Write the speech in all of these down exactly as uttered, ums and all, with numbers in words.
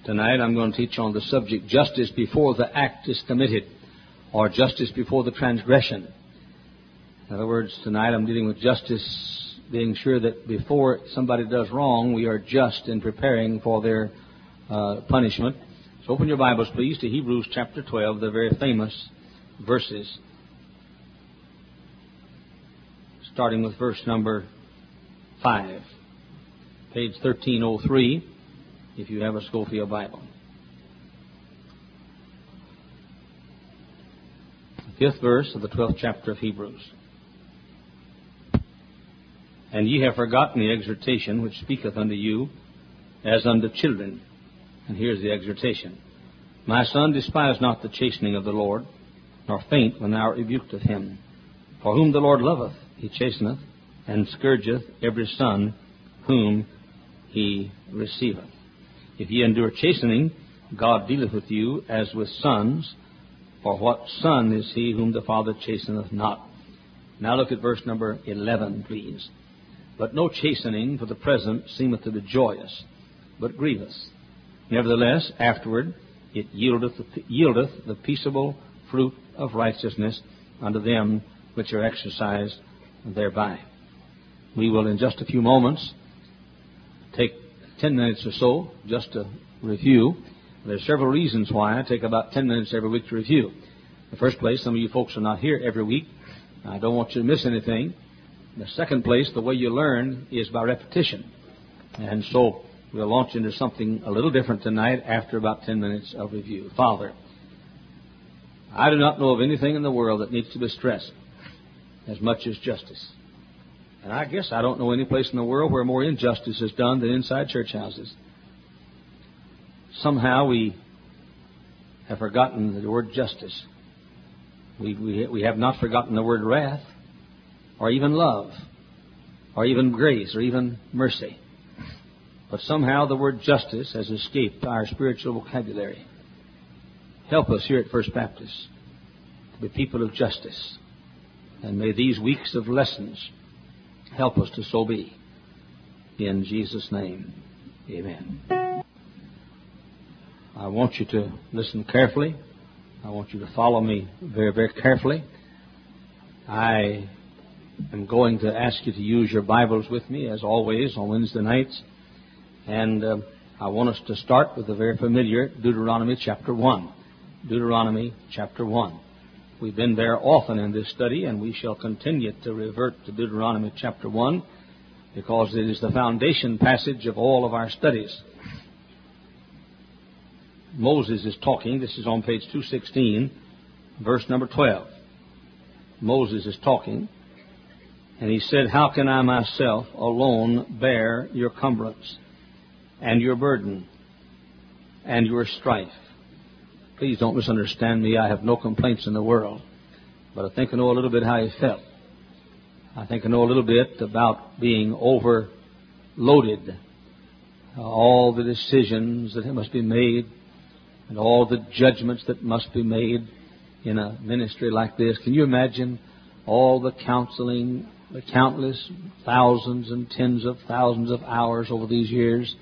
Tonight I'm going to teach on the subject, justice before the act is committed, or justice before the transgression. In other words, tonight I'm dealing with justice, being sure that before somebody does wrong, we are just in preparing for their uh, punishment. So open your Bibles, please, to Hebrews chapter twelve, the very famous verses, starting with verse number five, page thirteen oh three, if you have a Scofield Bible. The fifth verse of the twelfth chapter of Hebrews. And ye have forgotten the exhortation which speaketh unto you as unto children. And here's the exhortation. My son, despise not the chastening of the Lord, nor faint when thou art rebuked of him. For whom the Lord loveth, he chasteneth, and scourgeth every son whom he receiveth. If ye endure chastening, God dealeth with you as with sons. For what son is he whom the Father chasteneth not? Now look at verse number eleven, please. But no chastening for the present seemeth to be joyous, but grievous. Nevertheless, afterward it yieldeth, yieldeth the peaceable fruit of righteousness unto them which are exercised thereby. We will in just a few moments take ten minutes or so just to review. There's several reasons why I take about ten minutes every week to review. In the first place, some of you folks are not here every week. I don't want you to miss anything. In the second place, the way you learn is by repetition. And so we'll launch into something a little different tonight after about ten minutes of review. Father, I do not know of anything in the world that needs to be stressed as much as justice. And I guess I don't know any place in the world where more injustice is done than inside church houses. Somehow we have forgotten the word justice. We, we, we have not forgotten the word wrath, or even love, or even grace, or even mercy. But somehow the word justice has escaped our spiritual vocabulary. Help us here at First Baptist to be people of justice. And may these weeks of lessons help us to so be. In Jesus' name, amen. I want you to listen carefully. I want you to follow me very, very carefully. I am going to ask you to use your Bibles with me, as always, on Wednesday nights. And uh, I want us to start with the very familiar Deuteronomy chapter one. Deuteronomy chapter one. We've been there often in this study, and we shall continue to revert to Deuteronomy chapter one because it is the foundation passage of all of our studies. Moses is talking. This is on page two sixteen, verse number twelve. Moses is talking, and he said, How can I myself alone bear your cumbrance and your burden and your strife? Please don't misunderstand me. I have no complaints in the world. But I think I know a little bit how he felt. I think I know a little bit about being overloaded. Uh, all the decisions that must be made and all the judgments that must be made in a ministry like this. Can you imagine all the counseling, the countless thousands and tens of thousands of hours over these years?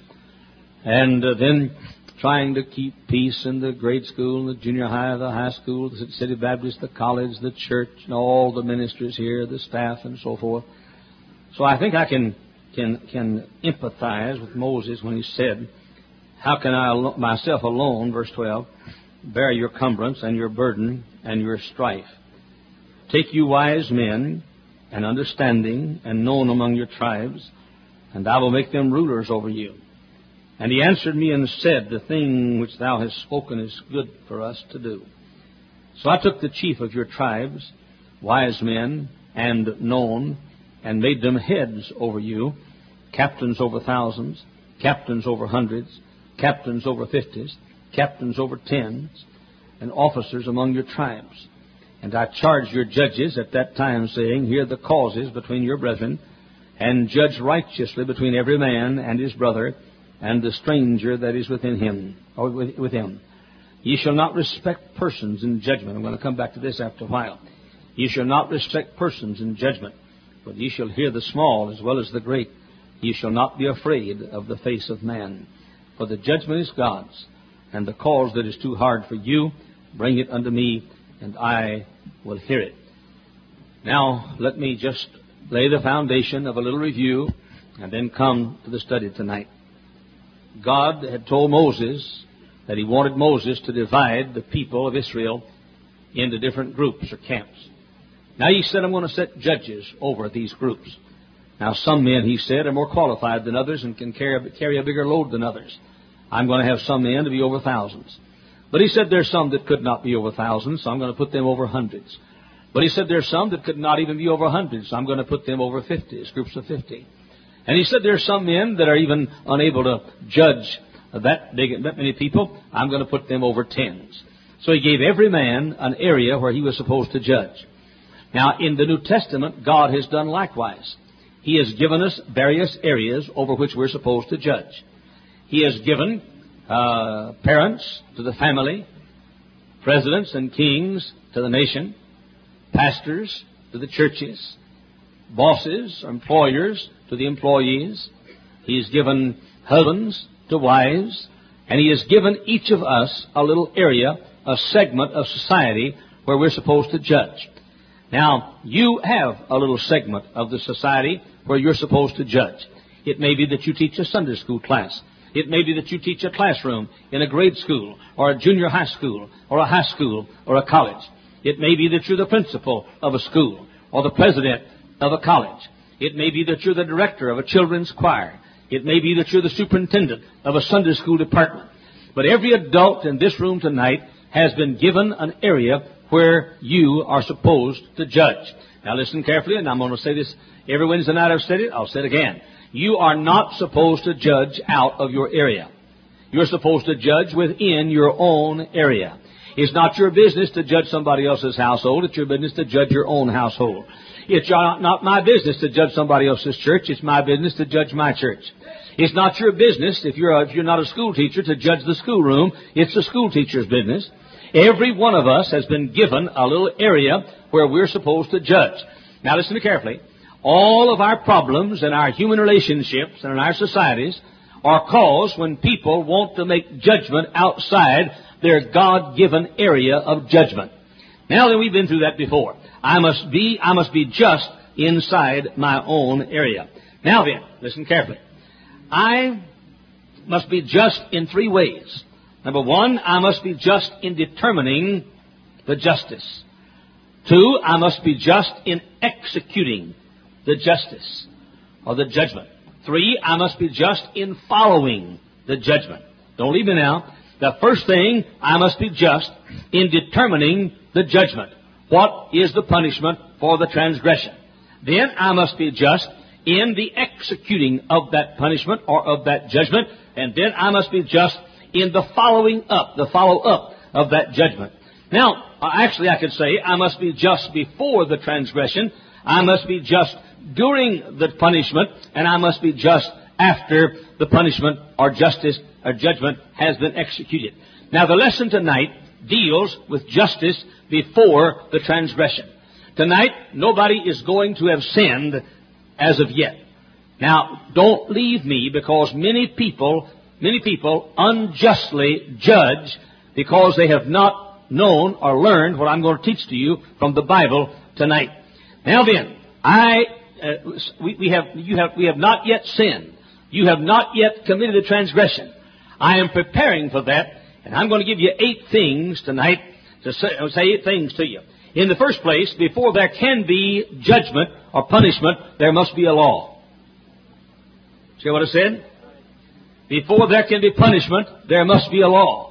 And uh, then trying to keep peace in the grade school, the junior high, the high school, the City Baptist, the college, the church, and all the ministers here, the staff, and so forth. So I think I can can can empathize with Moses when he said, How can I myself alone, verse twelve, bear your cumbrance and your burden and your strife? Take you wise men and understanding and known among your tribes, and I will make them rulers over you. And he answered me and said, The thing which thou hast spoken is good for us to do. So I took the chief of your tribes, wise men and known, and made them heads over you, captains over thousands, captains over hundreds, captains over fifties, captains over tens, and officers among your tribes. And I charged your judges at that time, saying, Hear the causes between your brethren, and judge righteously between every man and his brother, and the stranger that is within him, or with him. Ye shall not respect persons in judgment. I'm going to come back to this after a while. Ye shall not respect persons in judgment, but ye shall hear the small as well as the great. Ye shall not be afraid of the face of man. For the judgment is God's, and the cause that is too hard for you, bring it unto me, and I will hear it. Now, let me just lay the foundation of a little review, and then come to the study tonight. God had told Moses that he wanted Moses to divide the people of Israel into different groups or camps. Now he said, I'm going to set judges over these groups. Now some men, he said, are more qualified than others and can carry, carry a bigger load than others. I'm going to have some men to be over thousands. But he said there's some that could not be over thousands, so I'm going to put them over hundreds. But he said there's some that could not even be over hundreds, so I'm going to put them over fifties, groups of fifty. And he said there's some men that are even unable to judge that big, that many people. I'm going to put them over tens. So he gave every man an area where he was supposed to judge. Now, in the New Testament, God has done likewise. He has given us various areas over which we're supposed to judge. He has given uh, parents to the family, presidents and kings to the nation, pastors to the churches, bosses, employers to the employees. He's given husbands to wives, and he has given each of us a little area, a segment of society where we're supposed to judge. Now, you have a little segment of the society where you're supposed to judge. It may be that you teach a Sunday school class. It may be that you teach a classroom in a grade school or a junior high school or a high school or a college. It may be that you're the principal of a school or the president of a college. It may be that you're the director of a children's choir. It may be that you're the superintendent of a Sunday school department. But every adult in this room tonight has been given an area where you are supposed to judge. Now listen carefully, and I'm going to say this every Wednesday night I've said it, I'll say it again. You are not supposed to judge out of your area. You're supposed to judge within your own area. It's not your business to judge somebody else's household. It's your business to judge your own household. It's not my business to judge somebody else's church. It's my business to judge my church. It's not your business, if you're, a, if you're not a school teacher, to judge the schoolroom. It's the school teacher's business. Every one of us has been given a little area where we're supposed to judge. Now listen to me carefully. All of our problems in our human relationships and in our societies are caused when people want to make judgment outside their God-given area of judgment. Now then, we've been through that before. I must be, I must be just inside my own area. Now then, listen carefully. I must be just in three ways. Number one, I must be just in determining the justice. Two, I must be just in executing the justice or the judgment. Three, I must be just in following the judgment. Don't leave me now. The first thing, I must be just in determining the judgment. What is the punishment for the transgression? Then I must be just in the executing of that punishment or of that judgment. And then I must be just in the following up, the follow-up of that judgment. Now, actually I could say I must be just before the transgression. I must be just during the punishment. And I must be just after the punishment or justice or judgment has been executed. Now, the lesson tonight deals with justice before the transgression. Tonight, nobody is going to have sinned as of yet. Now, don't leave me, because many people, many people unjustly judge because they have not known or learned what I'm going to teach to you from the Bible tonight. Now then, I, uh, we, we have, you have, we have not yet sinned. You have not yet committed a transgression. I am preparing for that, and I'm going to give you eight things tonight to say, say eight things to you. In the first place, before there can be judgment or punishment, there must be a law. See what I said? Before there can be punishment, there must be a law.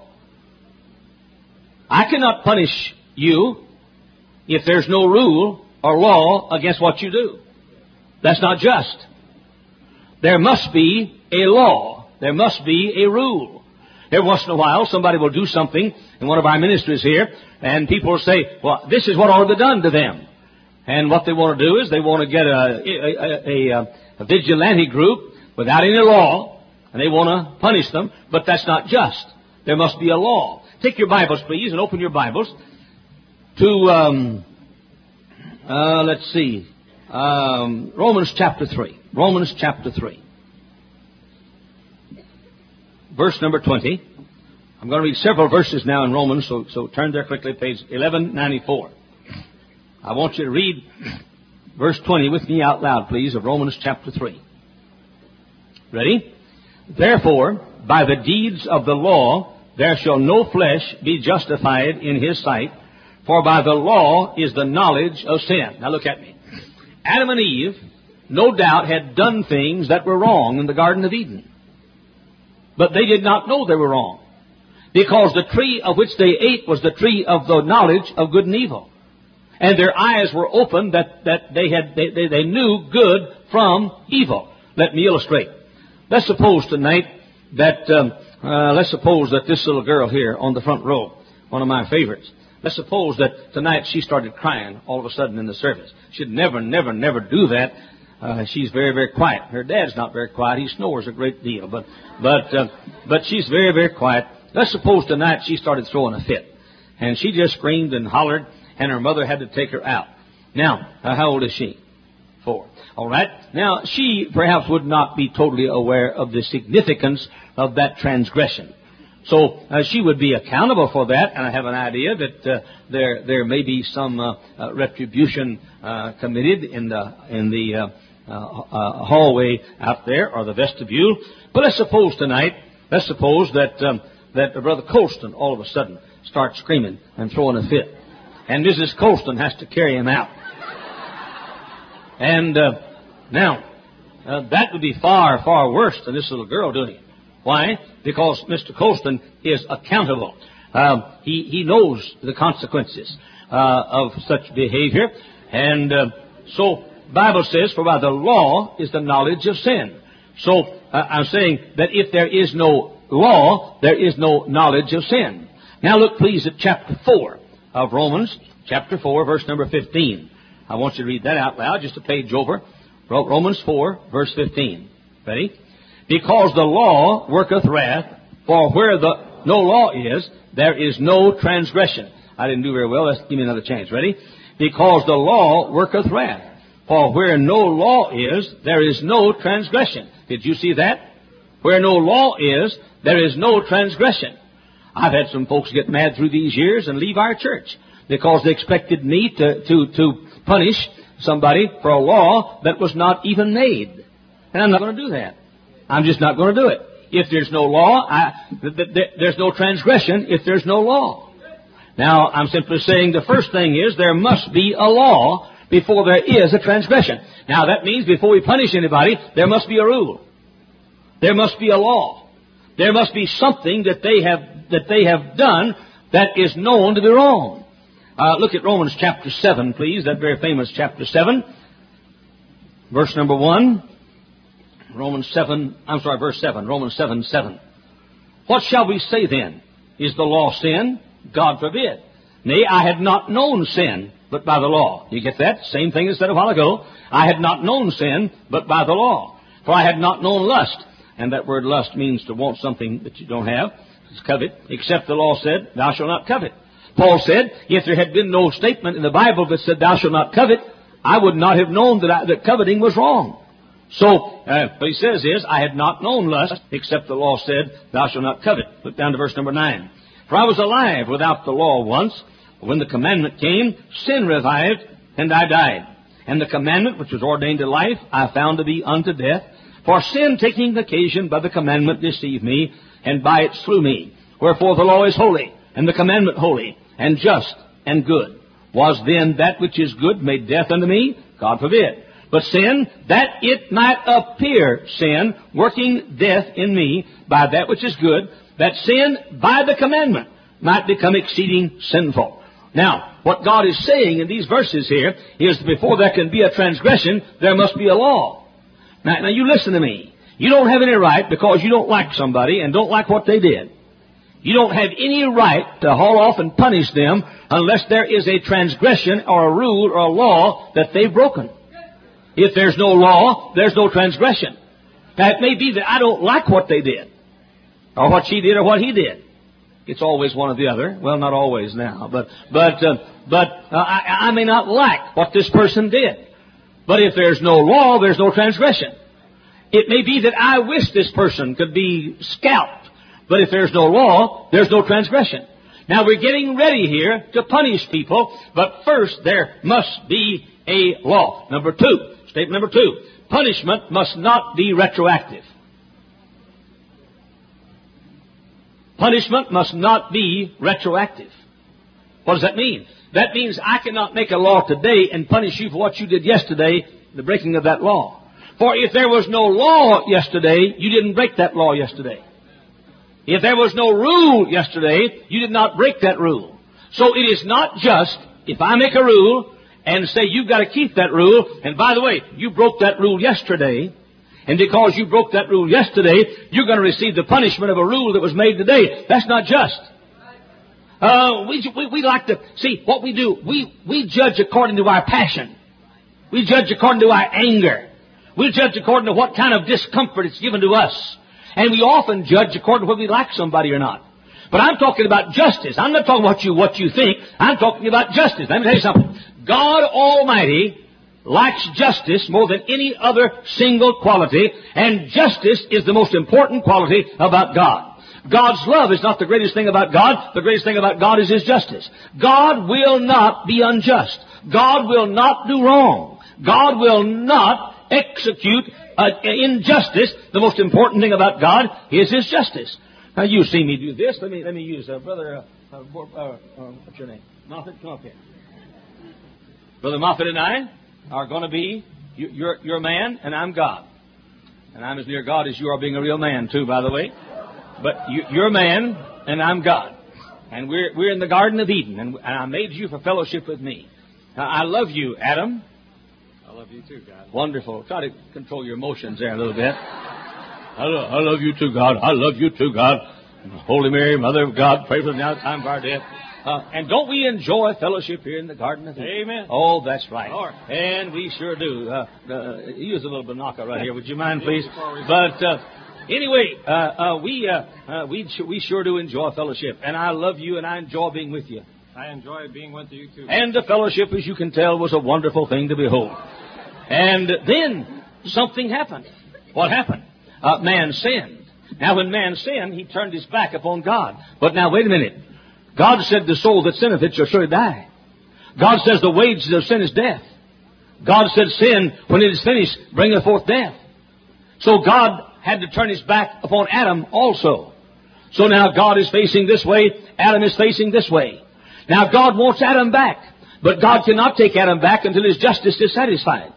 I cannot punish you if there's no rule or law against what you do. That's not just. There must be a law. There must be a rule. Every once in a while, somebody will do something in one of our ministries here, and people will say, well, this is what ought to be done to them. And what they want to do is they want to get a, a, a, a vigilante group without any law, and they want to punish them, but that's not just. There must be a law. Take your Bibles, please, and open your Bibles to, um, uh, let's see, um, Romans chapter three. Romans chapter three. Verse number twenty. I'm going to read several verses now in Romans, so, so turn there quickly, page eleven ninety-four. I want you to read verse twenty with me out loud, please, of Romans chapter three. Ready? Therefore, by the deeds of the law, there shall no flesh be justified in his sight, for by the law is the knowledge of sin. Now look at me. Adam and Eve, no doubt, had done things that were wrong in the Garden of Eden. But they did not know they were wrong, because the tree of which they ate was the tree of the knowledge of good and evil. And their eyes were opened that, that they had they, they, they knew good from evil. Let me illustrate. Let's suppose tonight that um, uh, let's suppose that this little girl here on the front row, one of my favorites. Let's suppose that tonight she started crying all of a sudden in the service. She'd never, never, never do that. Uh, she's very, very quiet. Her dad's not very quiet. He snores a great deal, but but uh, but she's very, very quiet. Let's suppose tonight she started throwing a fit, and she just screamed and hollered, and her mother had to take her out. Now, uh, how old is she? Four. All right. Now, she perhaps would not be totally aware of the significance of that transgression. So uh, she would be accountable for that, and I have an idea that uh, there there may be some uh, uh, retribution uh, committed in the in the uh, uh, uh, hallway out there or the vestibule. But let's suppose tonight, let's suppose that um, that Brother Colston all of a sudden starts screaming and throwing a fit, and Missus Colston has to carry him out. And uh, now uh, that would be far far worse than this little girl doing it. Why? Because Mister Colston is accountable. Um, he, he knows the consequences uh, of such behavior. And uh, so, Bible says, for by the law is the knowledge of sin. So, uh, I'm saying that if there is no law, there is no knowledge of sin. Now look please at chapter four of Romans, chapter four, verse number fifteen. I want you to read that out loud, just a page over. Romans four, verse fifteen. Ready? Because the law worketh wrath, for where the no law is, there is no transgression. I didn't do very well. Let's give me another chance. Ready? Because the law worketh wrath, for where no law is, there is no transgression. Did you see that? Where no law is, there is no transgression. I've had some folks get mad through these years and leave our church because they expected me to, to, to punish somebody for a law that was not even made. And I'm not going to do that. I'm just not going to do it. If there's no law, I, th- th- there's no transgression if there's no law. Now, I'm simply saying the first thing is there must be a law before there is a transgression. Now, that means before we punish anybody, there must be a rule. There must be a law. There must be something that they have that they have done that is known to be wrong. Uh, look at Romans chapter seven, please, that very famous chapter seven, verse number one. Romans seven, I'm sorry, verse seven, Romans seven, seven. What shall we say then? Is the law sin? God forbid. Nay, I had not known sin, but by the law. You get that? Same thing as said a while ago. I had not known sin, but by the law. For I had not known lust. And that word lust means to want something that you don't have. It's covet. Except the law said, thou shalt not covet. Paul said, if there had been no statement in the Bible that said, thou shalt not covet, I would not have known that, I, that coveting was wrong. So, uh, what he says is, I had not known lust, except the law said, thou shalt not covet. Look down to verse number nine. For I was alive without the law once. When the commandment came, sin revived, and I died. And the commandment which was ordained to life, I found to be unto death. For sin, taking occasion by the commandment, deceived me, and by it slew me. Wherefore the law is holy, and the commandment holy, and just, and good. Was then that which is good made death unto me? God forbid. But sin, that it might appear sin, working death in me by that which is good, that sin by the commandment might become exceeding sinful. Now, what God is saying in these verses here is that before there can be a transgression, there must be a law. Now, now you listen to me. You don't have any right, because you don't like somebody and don't like what they did. You don't have any right to haul off and punish them unless there is a transgression or a rule or a law that they've broken. If there's no law, there's no transgression. Now, it may be that I don't like what they did, or what she did, or what he did. It's always one or the other. Well, not always now, but but uh, but uh, I, I may not like what this person did. But if there's no law, there's no transgression. It may be that I wish this person could be scalped, But if there's no law, there's no transgression. Now we're getting ready here to punish people, but first there must be a law. Number two, statement number two, punishment must not be retroactive. Punishment must not be retroactive. What does that mean? That means I cannot make a law today and punish you for what you did yesterday, the breaking of that law. For if there was no law yesterday, you didn't break that law yesterday. If there was no rule yesterday, you did not break that rule. So it is not just, if I make a rule and say you've got to keep that rule, and by the way, you broke that rule yesterday, and because you broke that rule yesterday, you're going to receive the punishment of a rule that was made today. That's not just. Uh, we, we, we like to, see, what we do, we, we judge according to our passion. We judge according to our anger. We judge according to what kind of discomfort it's given to us. And we often judge according to whether we like somebody or not. But I'm talking about justice. I'm not talking about you, what you think. I'm talking about justice. Let me tell you something. God Almighty likes justice more than any other single quality, and justice is the most important quality about God. God's love is not the greatest thing about God. The greatest thing about God is His justice. God will not be unjust. God will not do wrong. God will not execute uh, injustice. The most important thing about God is His justice. Now you see me do this. Let me let me use uh, brother. Uh, uh, uh, uh, what's your name? Moffat. Come up here. Brother Moffat and I are going to be, you, you're, you're a man and I'm God. And I'm as near God as you are being a real man too, by the way. But you, you're a man and I'm God. And we're, we're in the Garden of Eden, and, and I made you for fellowship with me. Now, I love you, Adam. I love you too, God. Wonderful. Try to control your emotions there a little bit. I love, I love you too, God. I love you too, God. Holy Mary, Mother of God, pray for us now at the time of our death. Uh, and don't we enjoy fellowship here in the Garden of Eden? Amen. Oh, that's right. Lord. And we sure do. Uh, uh, use a little banaka right here, would you mind, please? But uh, anyway, uh, uh, we uh, uh, we we sure do enjoy fellowship, and I love you, and I enjoy being with you. I enjoy being with you too. And the fellowship, as you can tell, was a wonderful thing to behold. And then something happened. What happened? Uh, man sinned. Now, when man sinned, he turned his back upon God. But now, wait a minute. God said, the soul that sinneth, it shall surely die. God says the wages of sin is death. God said sin, when it is finished, bringeth forth death. So God had to turn his back upon Adam also. So now God is facing this way, Adam is facing this way. Now God wants Adam back, but God cannot take Adam back until his justice is satisfied.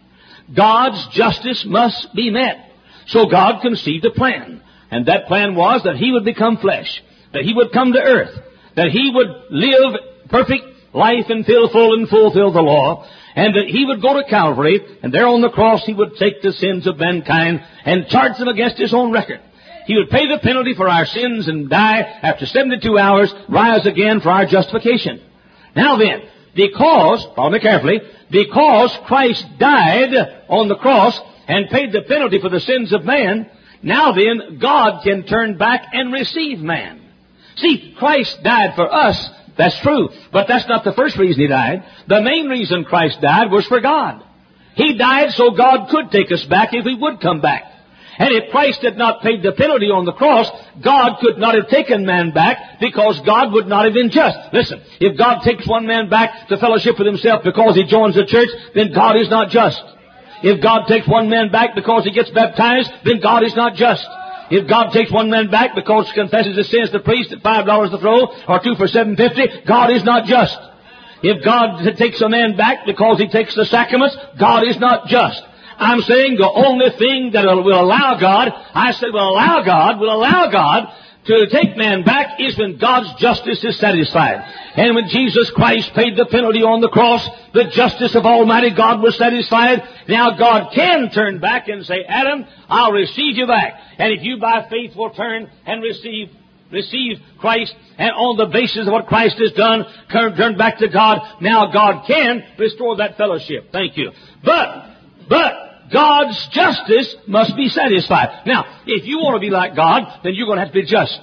God's justice must be met. So God conceived a plan. And that plan was that he would become flesh, that he would come to earth, that he would live perfect life and fill full and fulfill the law, and that he would go to Calvary, and there on the cross he would take the sins of mankind and charge them against his own record. He would pay the penalty for our sins and die after seventy-two hours, rise again for our justification. Now then, because, follow me carefully, because Christ died on the cross and paid the penalty for the sins of man, now then, God can turn back and receive man. See, Christ died for us, that's true, but that's not the first reason He died. The main reason Christ died was for God. He died so God could take us back if we would come back. And if Christ had not paid the penalty on the cross, God could not have taken man back because God would not have been just. Listen, if God takes one man back to fellowship with Himself because he joins the church, then God is not just. If God takes one man back because he gets baptized, then God is not just. If God takes one man back because he confesses his sins to the priest at five dollars a throw or two for seven fifty, God is not just. If God takes a man back because he takes the sacraments, God is not just. I'm saying the only thing that will allow God, I said will allow God, will allow God to take man back is when God's justice is satisfied. And when Jesus Christ paid the penalty on the cross, the justice of Almighty God was satisfied. Now God can turn back and say, Adam, I'll receive you back. And if you by faith will turn and receive receive Christ, and on the basis of what Christ has done, turn back to God, now God can restore that fellowship. Thank you. But, but, God's justice must be satisfied. Now, if you want to be like God, then you're going to have to be just.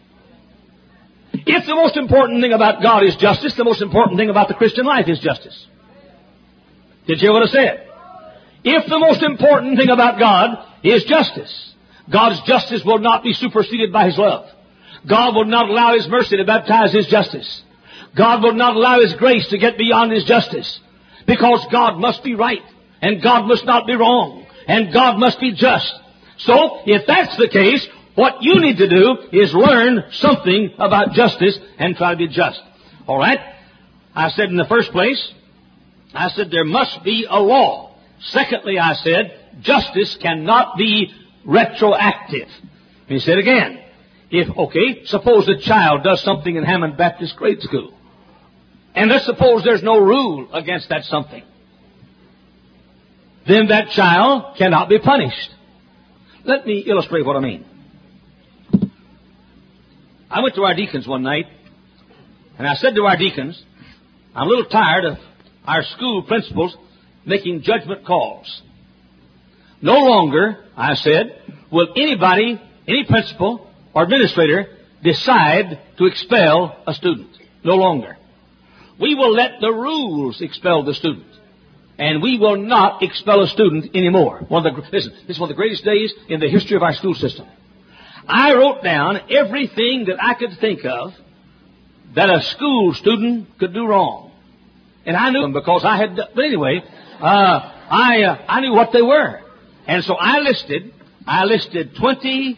If the most important thing about God is justice, the most important thing about the Christian life is justice. Did you hear what I said? If the most important thing about God is justice, God's justice will not be superseded by His love. God will not allow His mercy to baptize His justice. God will not allow His grace to get beyond His justice. Because God must be right. And God must not be wrong. And God must be just. So, if that's the case, what you need to do is learn something about justice and try to be just. All right? I said in the first place, I said there must be a law. Secondly, I said justice cannot be retroactive. He said again, if, okay, suppose a child does something in Hammond Baptist grade school. And let's suppose there's no rule against that something. Then that child cannot be punished. Let me illustrate what I mean. I went to our deacons one night, and I said to our deacons, I'm a little tired of our school principals making judgment calls. No longer, I said, will anybody, any principal or administrator decide to expel a student. No longer. We will let the rules expel the student. And we will not expel a student anymore. One of the, listen, this is one of the greatest days in the history of our school system. I wrote down everything that I could think of that a school student could do wrong. And I knew them because I had, but anyway, uh, I, uh, I knew what they were. And so I listed, I listed twenty-eight,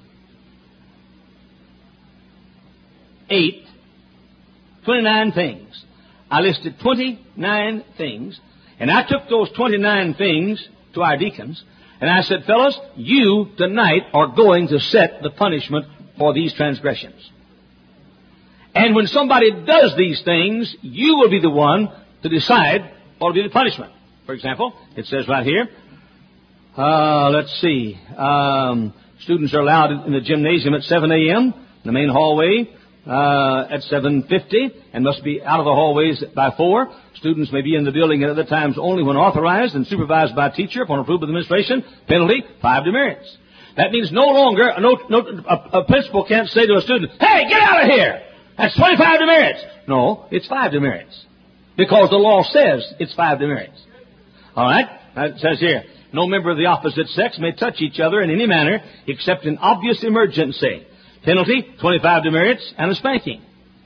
twenty-nine things. I listed twenty-nine things. And I took those twenty-nine things to our deacons, and I said, fellas, you tonight are going to set the punishment for these transgressions. And when somebody does these things, you will be the one to decide what will be the punishment. For example, it says right here, uh, let's see, um, students are allowed in the gymnasium at seven a.m., in the main hallway uh, at seven fifty, and must be out of the hallways by four. Students may be in the building at other times only when authorized and supervised by a teacher upon approval of the administration. Penalty, five demerits. That means no longer, no, no, a, a principal can't say to a student, hey, get out of here! That's twenty-five demerits. No, it's five demerits. Because the law says it's five demerits. All right? It says here, no member of the opposite sex may touch each other in any manner except in obvious emergency. Penalty, twenty-five demerits and a spanking.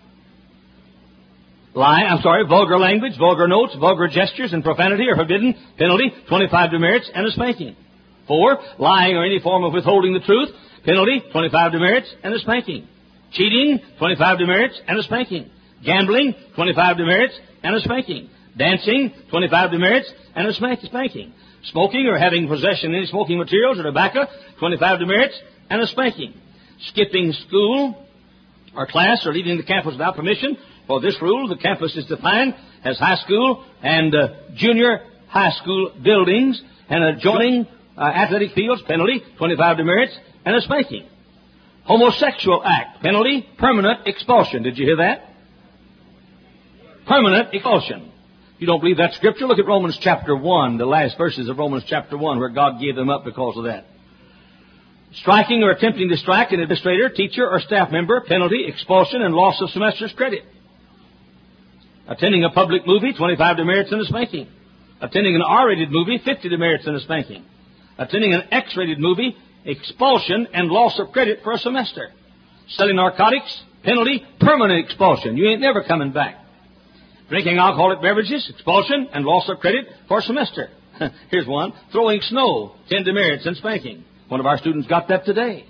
Lie, I'm sorry, vulgar language, vulgar notes, vulgar gestures, and profanity are forbidden. Penalty, twenty-five demerits and a spanking. Four, lying or any form of withholding the truth. Penalty, twenty-five demerits and a spanking. Cheating, twenty-five demerits and a spanking. Gambling, twenty-five demerits and a spanking. Dancing, twenty-five demerits and a spanking. Smoking or having possession of any smoking materials or tobacco, twenty-five demerits and a spanking. Skipping school or class or leaving the campus without permission. For this rule, the campus is defined as high school and uh, junior high school buildings and adjoining uh, athletic fields. Penalty, twenty-five demerits and a spanking. Homosexual act. Penalty, permanent expulsion. Did you hear that? Permanent expulsion. You don't believe that scripture? Look at Romans chapter one, the last verses of Romans chapter one, where God gave them up because of that. Striking or attempting to strike an administrator, teacher, or staff member. Penalty, expulsion, and loss of semester's credit. Attending a public movie, twenty-five demerits and a spanking. Attending an R-rated movie, fifty demerits and a spanking. Attending an X-rated movie, expulsion and loss of credit for a semester. Selling narcotics, penalty, permanent expulsion. You ain't never coming back. Drinking alcoholic beverages, expulsion and loss of credit for a semester. Here's one. Throwing snow, ten demerits and spanking. One of our students got that today.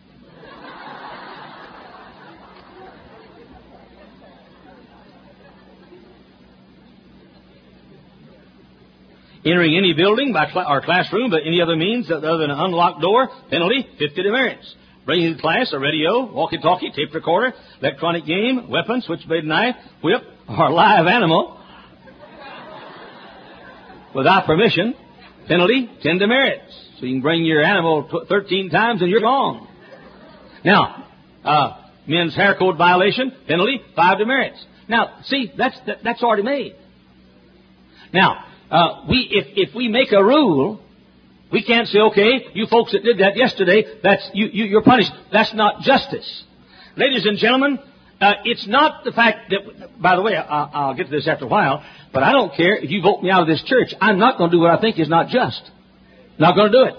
Entering any building by cl- or classroom by any other means other than an unlocked door, penalty, fifty demerits. Bringing to class a radio, walkie-talkie, tape recorder, electronic game, weapon, switchblade knife, whip, or live animal without permission, penalty, ten demerits. So you can bring your animal t- thirteen times and you're gone. Now, uh, men's hair code violation, penalty, five demerits. Now, see, that's that, that's already made. Now, Uh, we, if, if we make a rule, we can't say, okay, you folks that did that yesterday, that's, you, you, you're punished. That's not justice. Ladies and gentlemen, uh, it's not the fact that, by the way, I, I'll get to this after a while, but I don't care if you vote me out of this church. I'm not going to do what I think is not just. Not going to do it.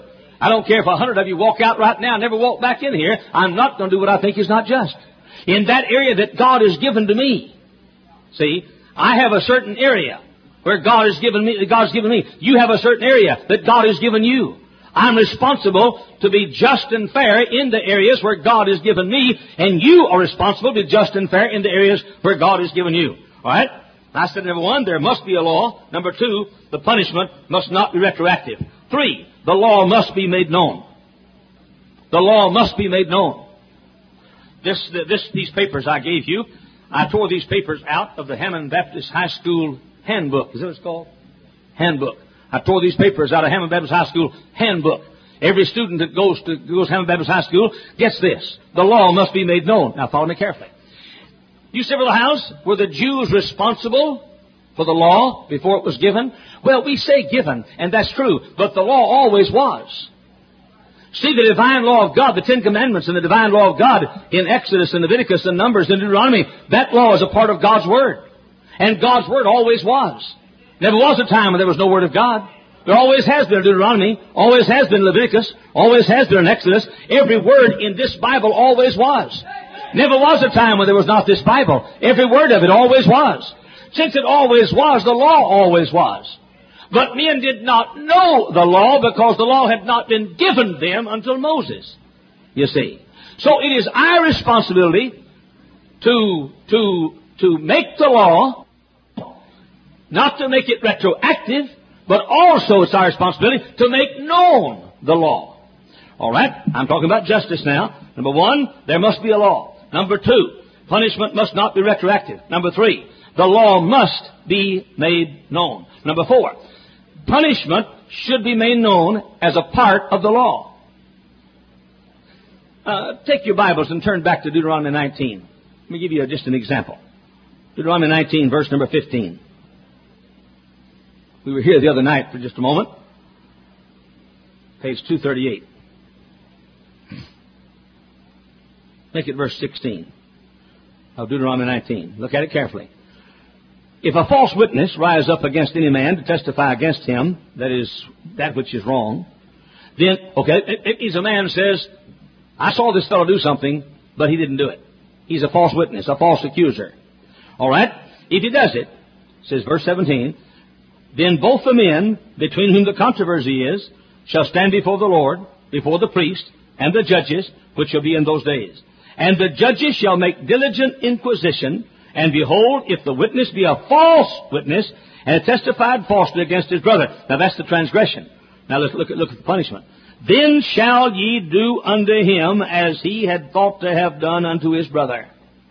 I don't care if a hundred of you walk out right now and never walk back in here. I'm not going to do what I think is not just. In that area that God has given to me. See, I have a certain area where God has given me, that God's given me. You have a certain area that God has given you. I'm responsible to be just and fair in the areas where God has given me, and you are responsible to be just and fair in the areas where God has given you. All right? I said, number one, there must be a law. Number two, the punishment must not be retroactive. Three, the law must be made known. The law must be made known. This, this, these papers I gave you, I tore these papers out of the Hammond Baptist High School Handbook. Is that what it's called? Handbook. I tore these papers out of Hammond Baptist High School Handbook. Every student that goes to goes to Hammond Baptist High School gets this. The law must be made known. Now follow me carefully. You say, Brother House, were the Jews responsible for the law before it was given? Well, we say given, and that's true, but the law always was. See, the divine law of God, the Ten Commandments and the divine law of God in Exodus and Leviticus and Numbers and Deuteronomy, that law is a part of God's Word. And God's Word always was. Never was a time when there was no Word of God. There always has been in Deuteronomy, always has been in Leviticus, always has been in Exodus. Every word in this Bible always was. Never was a time when there was not this Bible. Every word of it always was. Since it always was, the law always was. But men did not know the law because the law had not been given them until Moses. You see. So it is our responsibility to, to, to make the law, not to make it retroactive, but also it's our responsibility to make known the law. All right? I'm talking about justice now. Number one, there must be a law. Number two, punishment must not be retroactive. Number three, the law must be made known. Number four, punishment should be made known as a part of the law. Uh, take your Bibles and turn back to Deuteronomy nineteen. Let me give you just an example. Deuteronomy nineteen, verse number fifteen. We were here the other night for just a moment. Page two thirty-eight. Make it verse sixteen of Deuteronomy nineteen. Look at it carefully. If a false witness rise up against any man to testify against him, that is, that which is wrong, then, okay, if a man says, I saw this fellow do something, but he didn't do it. He's a false witness, a false accuser. All right? If he does it, says verse seventeen, then both the men between whom the controversy is shall stand before the Lord, before the priest, and the judges, which shall be in those days. And the judges shall make diligent inquisition, and behold, if the witness be a false witness, and have testified falsely against his brother. Now that's the transgression. Now let's look at, look at the punishment. Then shall ye do unto him as he had thought to have done unto his brother.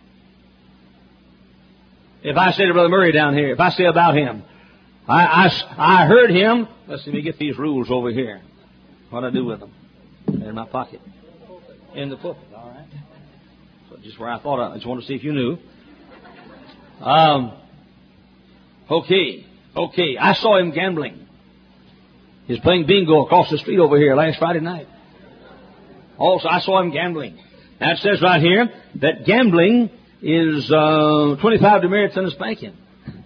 If I say to Brother Murray down here, if I say about him, I, I, I heard him, let's see, let me get these rules over here. What do I do with them? They're in my pocket. In the pulpit, all right. So just where I thought, I just wanted to see if you knew. Um, okay, okay. I saw him gambling. He was playing bingo across the street over here last Friday night. Also, I saw him gambling. Now it says right here that gambling is uh, twenty-five demerits and a spanking.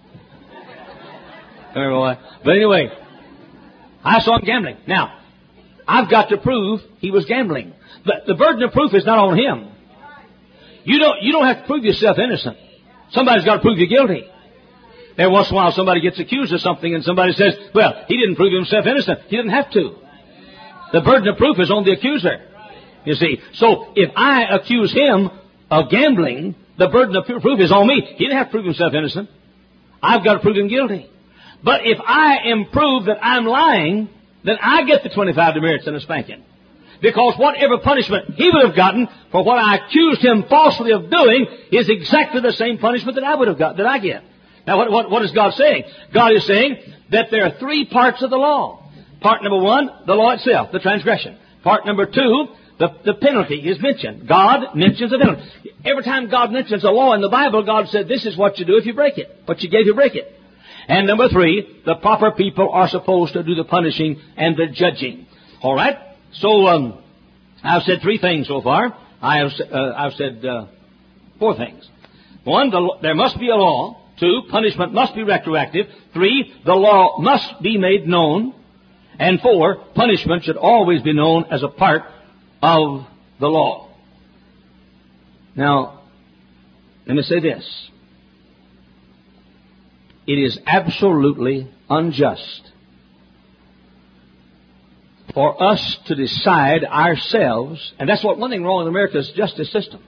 But anyway, I saw him gambling. Now, I've got to prove he was gambling. But the burden of proof is not on him. You don't, you don't have to prove yourself innocent. Somebody's got to prove you guilty. Every once in a while somebody gets accused of something and somebody says, well, he didn't prove himself innocent. He didn't have to. The burden of proof is on the accuser. You see, so if I accuse him of gambling, the burden of proof is on me. He didn't have to prove himself innocent. I've got to prove him guilty. But if I am proved that I'm lying, then I get the twenty-five demerits and a spanking. Because whatever punishment he would have gotten for what I accused him falsely of doing is exactly the same punishment that I would have got, that I get. Now, what, what, what is God saying? God is saying that there are three parts of the law. Part number one, the law itself, the transgression. Part number two, the, the penalty is mentioned. God mentions the penalty. Every time God mentions a law in the Bible, God said, this is what you do if you break it. What you gave, you break it. And number three, the proper people are supposed to do the punishing and the judging. All right? So, um, I've said three things so far. I have, uh, I've said uh, four things. One, the, there must be a law. Two, punishment must be retroactive. Three, the law must be made known. And four, punishment should always be known as a part of the law. Now, let me say this. It is absolutely unjust for us to decide ourselves, and that's what one thing wrong with America's justice system.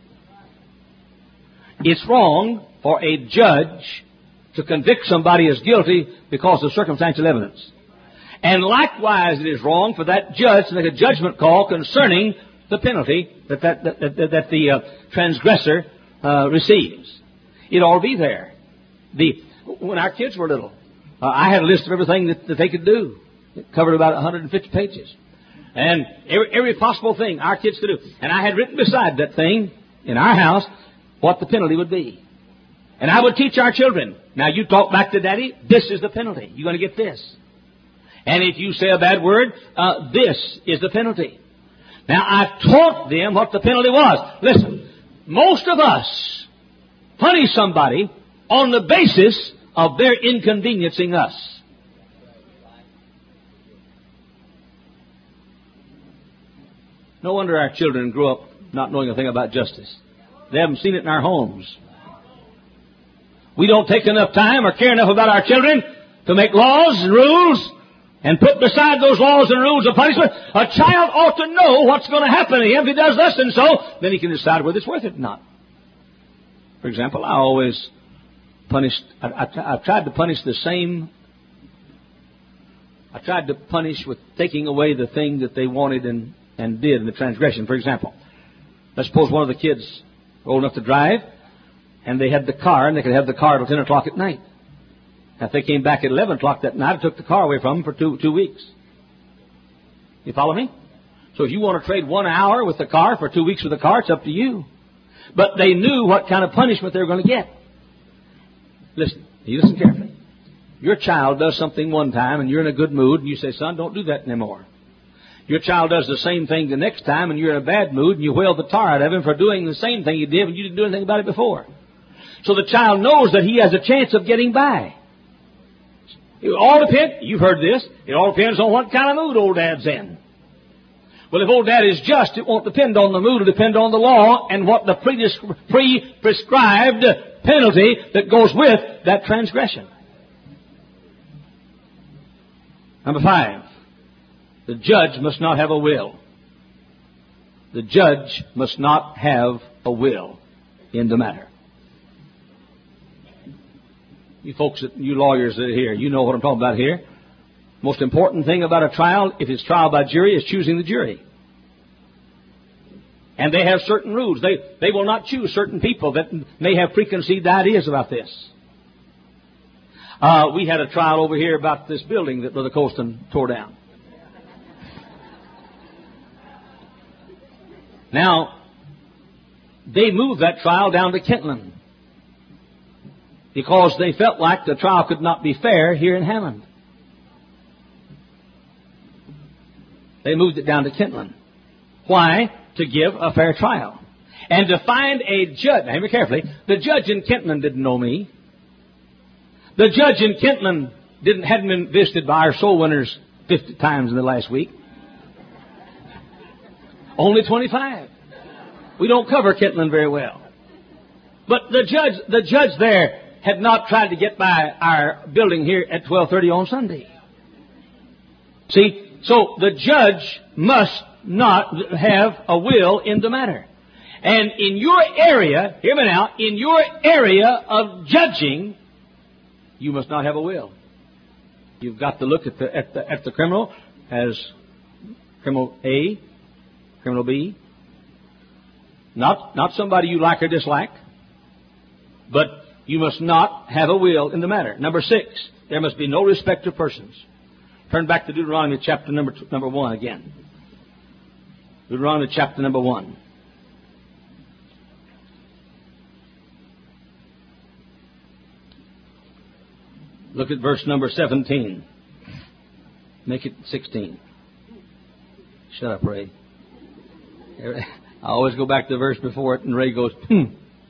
It's wrong for a judge to convict somebody as guilty because of circumstantial evidence. And likewise, it is wrong for that judge to make a judgment call concerning the penalty that, that, that, that, that the uh, transgressor uh, receives. It ought to be there. The, when our kids were little, uh, I had a list of everything that, that they could do. It covered about one hundred fifty pages. And every, every possible thing our kids could do. And I had written beside that thing in our house what the penalty would be. And I would teach our children, now you talk back to Daddy, this is the penalty. You're going to get this. And if you say a bad word, uh, this is the penalty. Now I taught them what the penalty was. Listen, most of us punish somebody on the basis of their inconveniencing us. No wonder our children grew up not knowing a thing about justice. They haven't seen it in our homes. We don't take enough time or care enough about our children to make laws and rules and put beside those laws and rules of punishment. A child ought to know what's going to happen to him if he does this and so. Then he can decide whether it's worth it or not. For example, I always punished, I, I, I tried to punish the same, I tried to punish with taking away the thing that they wanted and, and did in the transgression. For example, let's suppose one of the kids were old enough to drive, and they had the car, and they could have the car till ten o'clock at night. Now, if they came back at eleven o'clock that night, I took the car away from them for two, two weeks. You follow me? So if you want to trade one hour with the car for two weeks with the car, it's up to you. But they knew what kind of punishment they were going to get. Listen, you listen carefully. Your child does something one time, and you're in a good mood, and you say, son, don't do that anymore. Your child does the same thing the next time, and you're in a bad mood, and you whale the tar out of him for doing the same thing he did, and you didn't do anything about it before. So the child knows that he has a chance of getting by. It all depends, you've heard this, it all depends on what kind of mood old dad's in. Well, if old dad is just, it won't depend on the mood, it'll depend on the law and what the pre-prescribed penalty that goes with that transgression. Number five, the judge must not have a will. The judge must not have a will in the matter. You folks, you lawyers that are here, you know what I'm talking about here. Most important thing about a trial, if it's trial by jury, is choosing the jury. And they have certain rules. They, they will not choose certain people that may have preconceived ideas about this. Uh, we had a trial over here about this building that Brother Colston tore down. Now, they moved that trial down to Kentland because they felt like the trial could not be fair here in Hammond. They moved it down to Kentland. Why? To give a fair trial. And to find a judge. Now, hear me carefully. The judge in Kentland didn't know me. The judge in Kentland didn't, hadn't been visited by our soul winners fifty times in the last week. Only twenty-five. We don't cover Kentland very well. But the judge, the judge there had not tried to get by our building here at twelve thirty on Sunday. See? So the judge must not have a will in the matter. And in your area, hear me now, in your area of judging, you must not have a will. You've got to look at the at the at the criminal as criminal A, criminal B. Not not somebody you like or dislike, but you must not have a will in the matter. Number six, there must be no respect of persons. Turn back to Deuteronomy chapter number two, number one again. Deuteronomy chapter number one. Look at verse number seventeen. Make it sixteen. Shut up, Ray. I always go back to the verse before it, and Ray goes, hmm.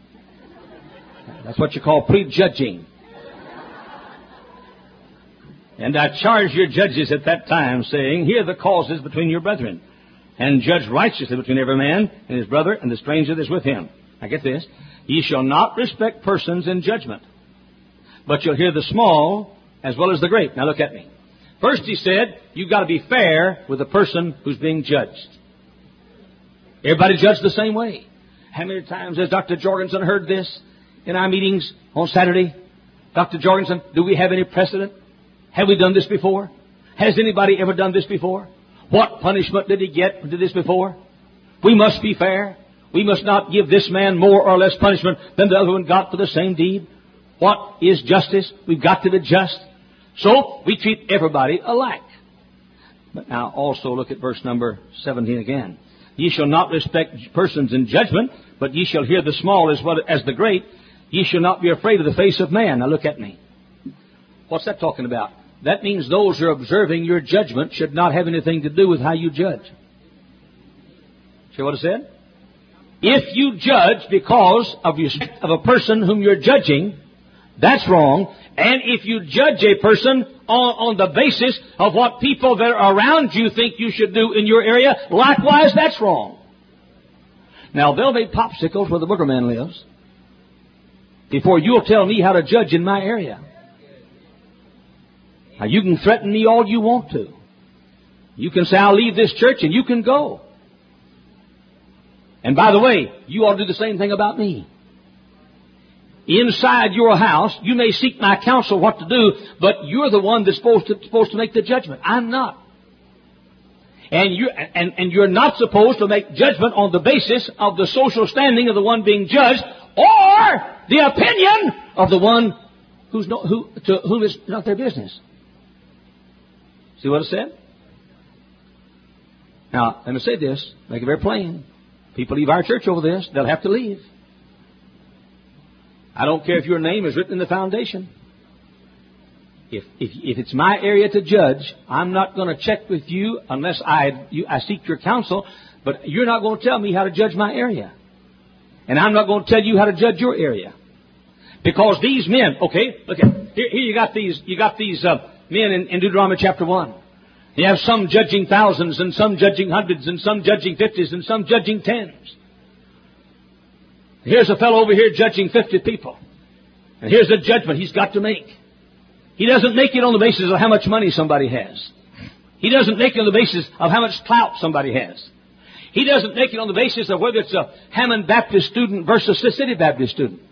That's what you call prejudging. And I charge your judges at that time, saying, hear the causes between your brethren, and judge righteously between every man and his brother and the stranger that is with him. Now get this. Ye shall not respect persons in judgment, but you'll hear the small as well as the great. Now look at me. First he said, you've got to be fair with the person who's being judged. Everybody judged the same way. How many times has Doctor Jorgensen heard this in our meetings on Saturday? Doctor Jorgensen, do we have any precedent? Have we done this before? Has anybody ever done this before? What punishment did he get for this before? We must be fair. We must not give this man more or less punishment than the other one got for the same deed. What is justice? We've got to be just. So we treat everybody alike. But now also look at verse number seventeen again. Ye shall not respect persons in judgment, but ye shall hear the small as well as the great. Ye shall not be afraid of the face of man. Now look at me. What's that talking about? That means those who are observing your judgment should not have anything to do with how you judge. See what it said? If you judge because of, your, of a person whom you're judging, that's wrong. And if you judge a person on, on the basis of what people that are around you think you should do in your area, likewise, that's wrong. Now, they'll make popsicles where the booger man lives before you'll tell me how to judge in my area. Now, you can threaten me all you want to. You can say, I'll leave this church, and you can go. And by the way, you ought to do the same thing about me. Inside your house, you may seek my counsel what to do, but you're the one that's supposed to, supposed to make the judgment. I'm not. And you're, and, and you're not supposed to make judgment on the basis of the social standing of the one being judged or the opinion of the one who's no, who, to whom it's not their business. See what it said? Now, let me say this, make it very plain. People leave our church over this, they'll have to leave. I don't care if your name is written in the foundation. If if, if it's my area to judge, I'm not going to check with you unless I you, I seek your counsel, but you're not going to tell me how to judge my area. And I'm not going to tell you how to judge your area. Because these men, okay, look at here, here you got these you got these uh, men in, in Deuteronomy chapter one. You have some judging thousands, and some judging hundreds, and some judging fifties, and some judging tens. Here's a fellow over here judging fifty people. And here's the judgment he's got to make. He doesn't make it on the basis of how much money somebody has. He doesn't make it on the basis of how much clout somebody has. He doesn't make it on the basis of whether it's a Hammond Baptist student versus a City Baptist student.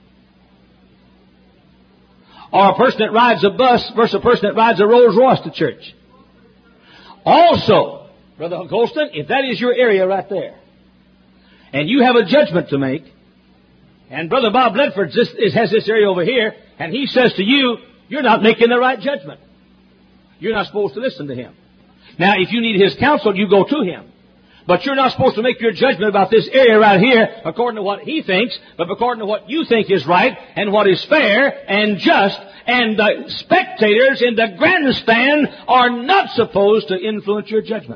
Or a person that rides a bus versus a person that rides a Rolls Royce to church. Also, Brother Colston, if that is your area right there, and you have a judgment to make, and Brother Bob Ledford this, is, has this area over here, and he says to you, you're not making the right judgment. You're not supposed to listen to him. Now, if you need his counsel, you go to him. But you're not supposed to make your judgment about this area right here according to what he thinks, but according to what you think is right and what is fair and just. And the spectators in the grandstand are not supposed to influence your judgment.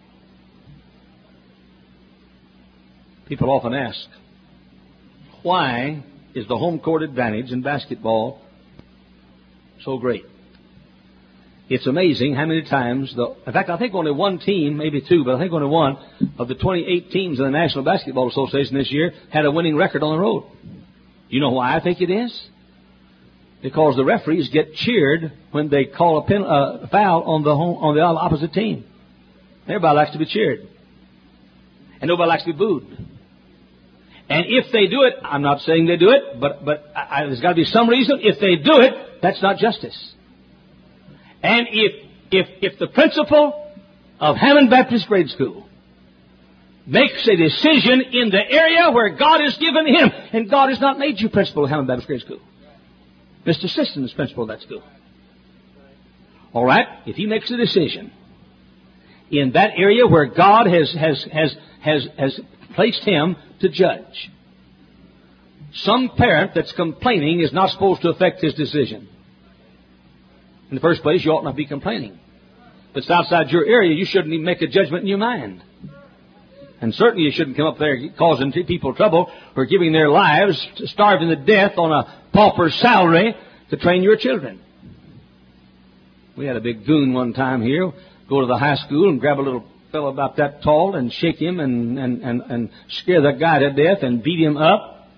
People often ask, why is the home court advantage in basketball so great? It's amazing how many times, the, in fact, I think only one team, maybe two, but I think only one of the twenty-eight teams in the National Basketball Association this year had a winning record on the road. You know why I think it is? Because the referees get cheered when they call a pen, uh, foul on the home, on the opposite team. Everybody likes to be cheered. And nobody likes to be booed. And if they do it, I'm not saying they do it, but, but I, there's got to be some reason. If they do it, that's not justice. And if, if, if the principal of Hammond Baptist Grade School makes a decision in the area where God has given him, and God has not made you principal of Hammond Baptist Grade School. Mister Sisson is principal of that school. All right? If he makes a decision in that area where God has, has, has, has, has placed him to judge, some parent that's complaining is not supposed to affect his decision. In the first place, you ought not be complaining. If it's outside your area, you shouldn't even make a judgment in your mind. And certainly you shouldn't come up there causing people trouble or giving their lives, starving to death on a pauper's salary to train your children. We had a big goon one time here go to the high school and grab a little fellow about that tall and shake him and, and, and, and scare that guy to death and beat him up.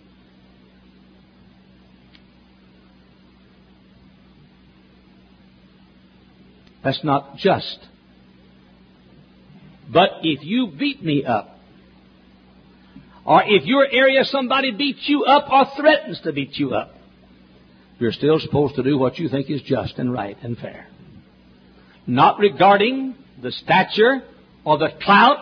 That's not just. But if you beat me up, or if your area somebody beats you up or threatens to beat you up, you're still supposed to do what you think is just and right and fair. Not regarding the stature or the clout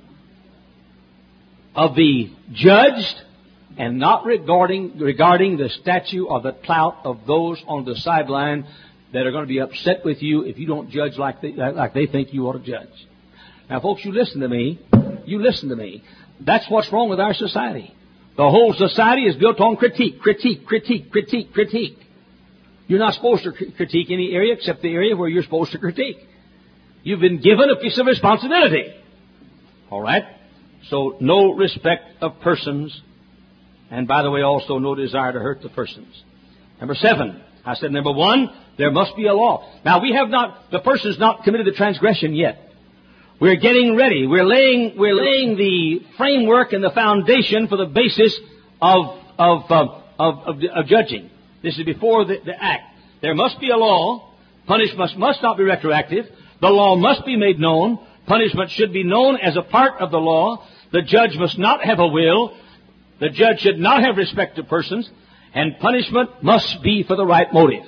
of the judged, and not regarding regarding the stature or the clout of those on the sideline that are going to be upset with you if you don't judge like they, like they think you ought to judge. Now, folks, you listen to me. You listen to me. That's what's wrong with our society. The whole society is built on critique, critique, critique, critique, critique. You're not supposed to critique any area except the area where you're supposed to critique. You've been given a piece of responsibility. All right? So, no respect of persons. And, by the way, also no desire to hurt the persons. Number seven. I said, number one, there must be a law. Now, we have not, the person's not committed the transgression yet. We're getting ready. We're laying, we're laying the framework and the foundation for the basis of, of, uh, of, of, of judging. This is before the, the act. There must be a law. Punishment must, must not be retroactive. The law must be made known. Punishment should be known as a part of the law. The judge must not have a will. The judge should not have respect to persons. And punishment must be for the right motive.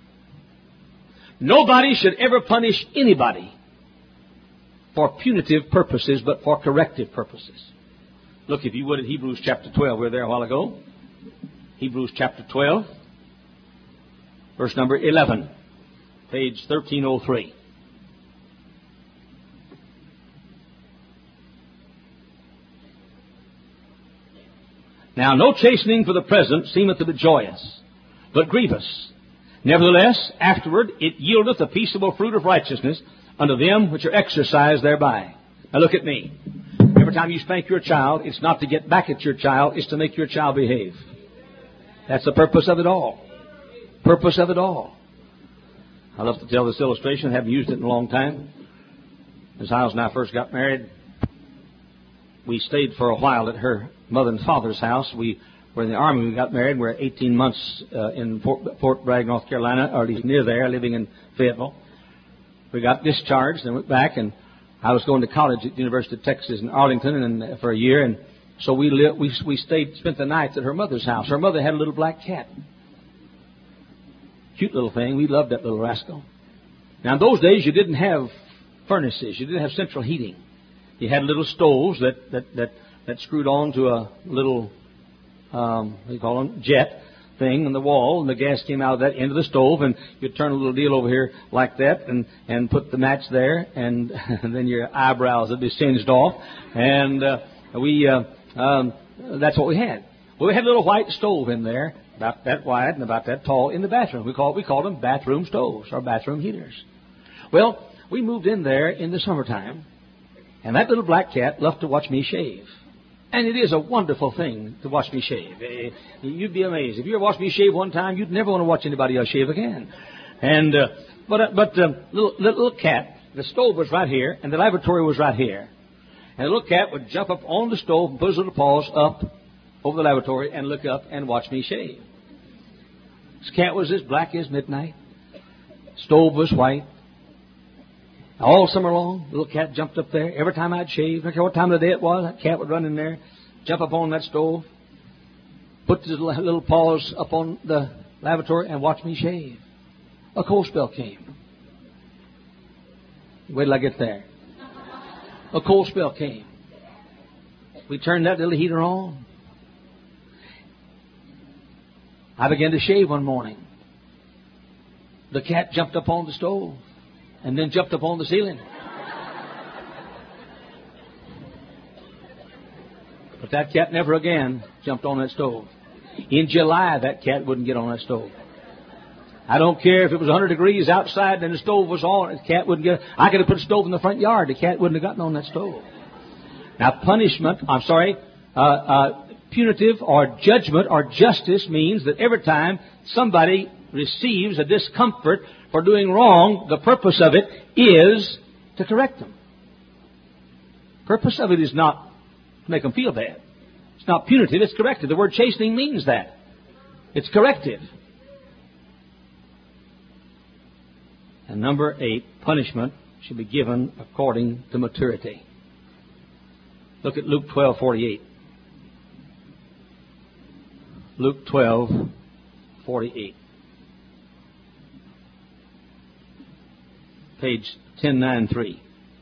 Nobody should ever punish anybody for punitive purposes, but for corrective purposes. Look, if you would, at Hebrews chapter twelve. We were there a while ago. Hebrews chapter twelve, verse number eleven, page thirteen oh three. Now, no chastening for the present seemeth to be joyous, but grievous. Nevertheless, afterward it yieldeth a peaceable fruit of righteousness unto them which are exercised thereby. Now look at me. Every time you spank your child, it's not to get back at your child, it's to make your child behave. That's the purpose of it all. Purpose of it all. I love to tell this illustration. I haven't used it in a long time. As Hiles and I first got married, we stayed for a while at her mother and father's house. We were in the Army when we got married. We were eighteen months uh, in Fort, Fort Bragg, North Carolina, or at least near there, living in Fayetteville. We got discharged and went back, and I was going to college at the University of Texas in Arlington and for a year, and so we lived, we we stayed spent the nights at her mother's house. Her mother had a little black cat, cute little thing. We loved that little rascal. Now in those days you didn't have furnaces, you didn't have central heating. You had little stoves that that that, that screwed on to a little um, what do you call them, jet thing on the wall, and the gas came out of that end of the stove, and you'd turn a little deal over here like that, and and put the match there, and, and then your eyebrows would be singed off, and uh, we uh, um, that's what we had. Well, we had a little white stove in there, about that wide and about that tall, in the bathroom. We called we called them bathroom stoves or bathroom heaters. Well, we moved in there in the summertime, and that little black cat loved to watch me shave. And it is a wonderful thing to watch me shave. You'd be amazed. If you ever watched me shave one time, you'd never want to watch anybody else shave again. And uh, But, uh, but uh, little, little cat, the stove was right here, and the lavatory was right here. And the little cat would jump up on the stove and put his little paws up over the lavatory and look up and watch me shave. This cat was as black as midnight. Stove was white. All summer long, the little cat jumped up there. Every time I'd shave, I don't care what time of the day it was, that cat would run in there, jump up on that stove, put his little paws up on the lavatory, and watch me shave. A cold spell came. Wait till I get there. A cold spell came. We turned that little heater on. I began to shave one morning. The cat jumped up on the stove. And then jumped up on the ceiling. But that cat never again jumped on that stove. In July, that cat wouldn't get on that stove. I don't care if it was one hundred degrees outside and the stove was on, the cat wouldn't get. I could have put a stove in the front yard. The cat wouldn't have gotten on that stove. Now, punishment, I'm sorry, uh, uh, punitive or judgment or justice means that every time somebody receives a discomfort for doing wrong, the purpose of it is to correct them. Purpose of it is not to make them feel bad. It's not punitive, it's corrective. The word chastening means that. It's corrective. And number eight, punishment should be given according to maturity. Look at Luke twelve forty-eight. Luke twelve forty-eight. Page ten ninety-three.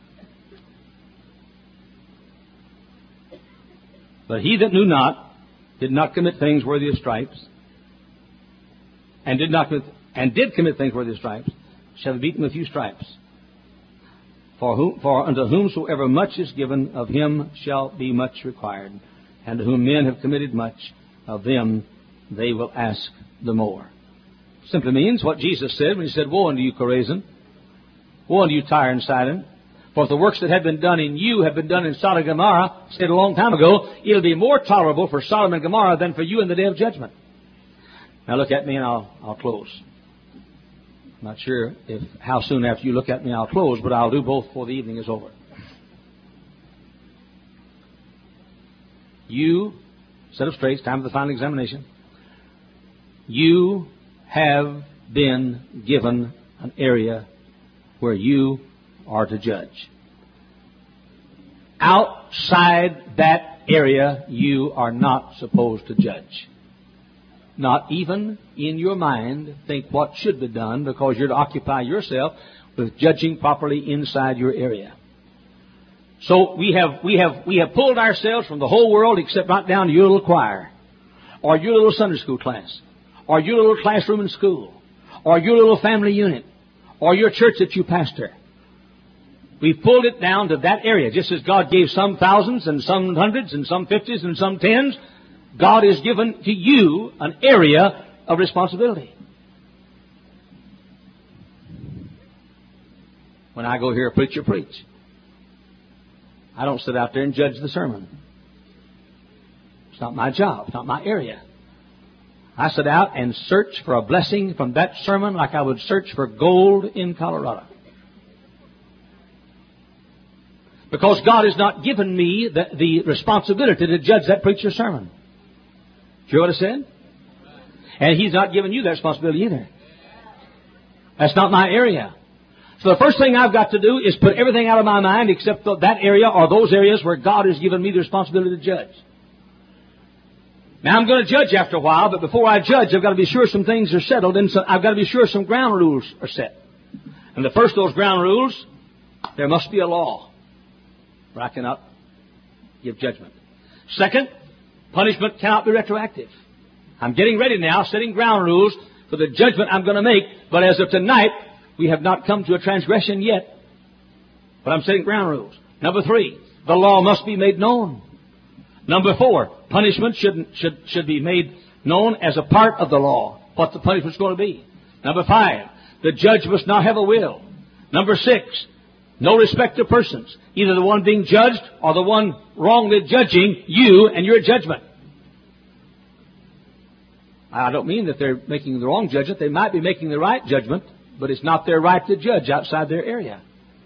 But he that knew not did not commit things worthy of stripes, and did not commit, and did commit things worthy of stripes, shall be beaten with few stripes. For, whom, for unto whomsoever much is given, of him shall be much required. And to whom men have committed much, of them they will ask the more. Simply means what Jesus said when He said, Woe unto you, Chorazin! Woe unto you, Tyre and Sidon! For if the works that have been done in you have been done in Sodom and Gomorrah, said a long time ago, it'll be more tolerable for Sodom and Gomorrah than for you in the day of judgment. Now look at me and I'll, I'll close. I'm not sure if how soon after you look at me I'll close, but I'll do both before the evening is over. You, set up straight, it's time for the final examination. You have been given an area where you are to judge. Outside that area, you are not supposed to judge. Not even in your mind think what should be done, because you're to occupy yourself with judging properly inside your area. So we have we have we have pulled ourselves from the whole world except right down to your little choir, or your little Sunday school class, or your little classroom in school, or your little family unit, or your church that you pastor. We've pulled it down to that area, just as God gave some thousands and some hundreds and some fifties and some tens. God has given to you an area of responsibility. When I go hear a preacher preach, I don't sit out there and judge the sermon. It's not my job. It's not my area. I sit out and search for a blessing from that sermon like I would search for gold in Colorado. Because God has not given me the, the responsibility to judge that preacher's sermon. Do you know what I said? And He's not given you that responsibility either. That's not my area. So the first thing I've got to do is put everything out of my mind except that area or those areas where God has given me the responsibility to judge. Now I'm going to judge after a while, but before I judge, I've got to be sure some things are settled, and so I've got to be sure some ground rules are set. And the first of those ground rules, there must be a law, or I cannot give judgment. Second, punishment cannot be retroactive. I'm getting ready now, setting ground rules for the judgment I'm going to make, but as of tonight, we have not come to a transgression yet. But I'm setting ground rules. Number three, the law must be made known. Number four, punishment should, should, should be made known as a part of the law, what the punishment's going to be. Number five, the judge must not have a will. Number six, no respect of persons, either the one being judged or the one wrongly judging you and your judgment. I don't mean that they're making the wrong judgment. They might be making the right judgment, but it's not their right to judge outside their area.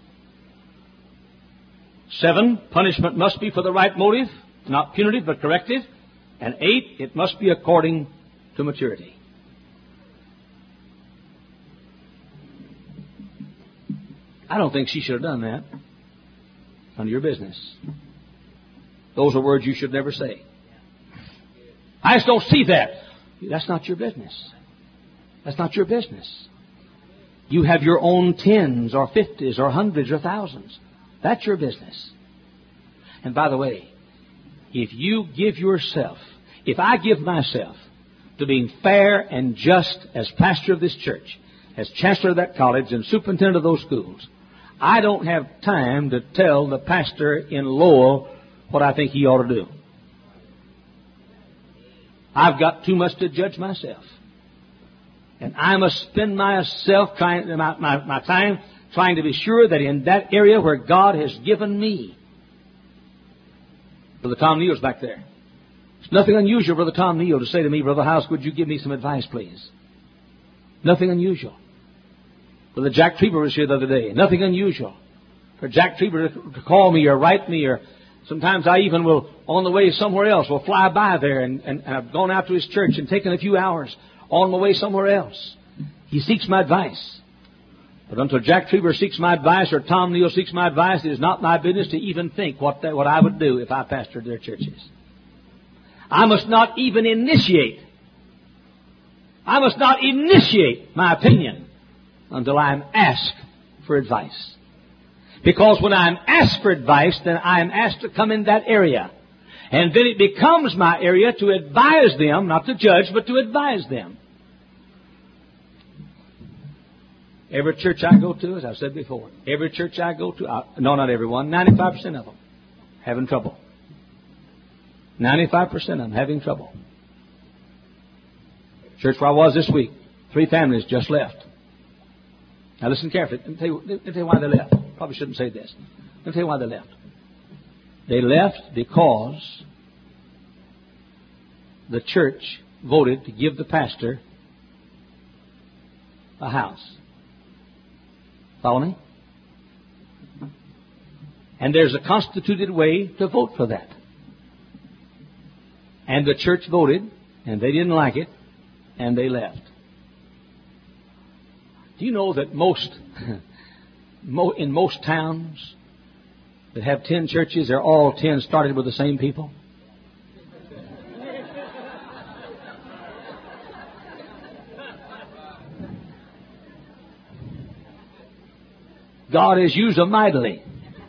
Seven, punishment must be for the right motive, not punitive but corrective. And eight, it must be according to maturity. I don't think she should have done that. None of your business. Those are words you should never say. I just don't see that. That's not your business. That's not your business. You have your own tens or fifties or hundreds or thousands. That's your business. And by the way, if you give yourself, if I give myself to being fair and just as pastor of this church, as chancellor of that college and superintendent of those schools, I don't have time to tell the pastor in Lowell what I think he ought to do. I've got too much to judge myself. And I must spend myself trying, my, my, my time trying to be sure that in that area where God has given me. Brother Tom Neal's back there. It's nothing unusual, Brother Tom Neal, to say to me, Brother House, would you give me some advice, please? Nothing unusual. Brother Jack Trieber was here the other day. Nothing unusual. For Jack Trieber to, to call me or write me, or sometimes I even will, on the way somewhere else, will fly by there, and, and, and I've gone out to his church and taken a few hours on my way somewhere else. He seeks my advice. But until Jack Trieber seeks my advice or Tom Neal seeks my advice, it is not my business to even think what that, what I would do if I pastored their churches. I must not even initiate. I must not initiate my opinion until I am asked for advice. Because when I am asked for advice, then I am asked to come in that area. And then it becomes my area to advise them, not to judge, but to advise them. Every church I go to, as I've said before, every church I go to, I, no, not everyone, ninety-five percent of them having trouble. ninety-five percent of them having trouble. Church where I was this week, three families just left. Now listen carefully. Let me tell you, let me tell you why they left. Probably shouldn't say this. Let me tell you why they left. They left because the church voted to give the pastor a house. Follow me? And there's a constituted way to vote for that. And the church voted, and they didn't like it, and they left. Do you know that most, in most towns that have ten churches, they're all ten started with the same people? God has used them mightily.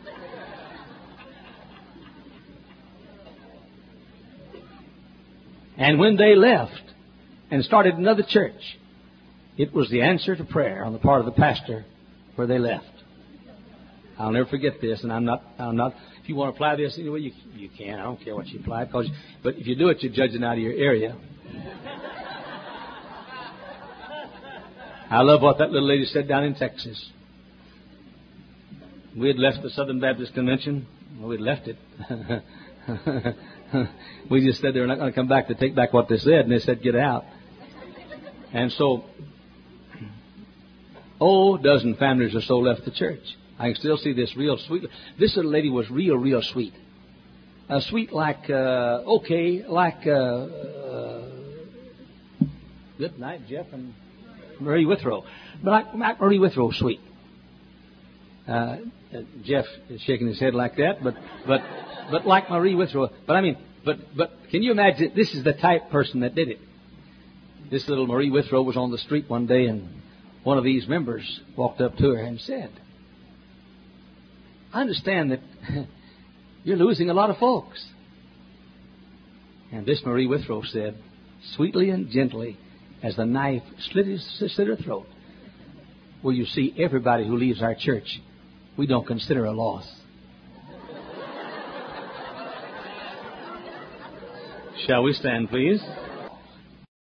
And when they left and started another church, it was the answer to prayer on the part of the pastor where they left. I'll never forget this, and I'm not, I'm not, if you want to apply this anyway, you, you can. I don't care what you apply, because, but if you do it, you're judging out of your area. I love what that little lady said down in Texas. We had left the Southern Baptist Convention. Well, we'd left it. We just said they were not going to come back to take back what they said, and they said, get out. And so, oh, a dozen families or so left the church. I can still see this real sweet. This little lady was real, real sweet. Uh, sweet like, uh, okay, like, uh, uh, good night, Jeff and Marie Withrow. But like, like Marie Withrow, sweet. Uh, Jeff is shaking his head like that, but, but, but like Marie Withrow. But I mean, but, but can you imagine, this is the type person that did it. This little Marie Withrow was on the street one day, and one of these members walked up to her and said, I understand that you're losing a lot of folks. And this Marie Withrow said, sweetly and gently, as the knife slit, his, slit her throat, well, you see, everybody who leaves our church, we don't consider a loss. Shall we stand, please?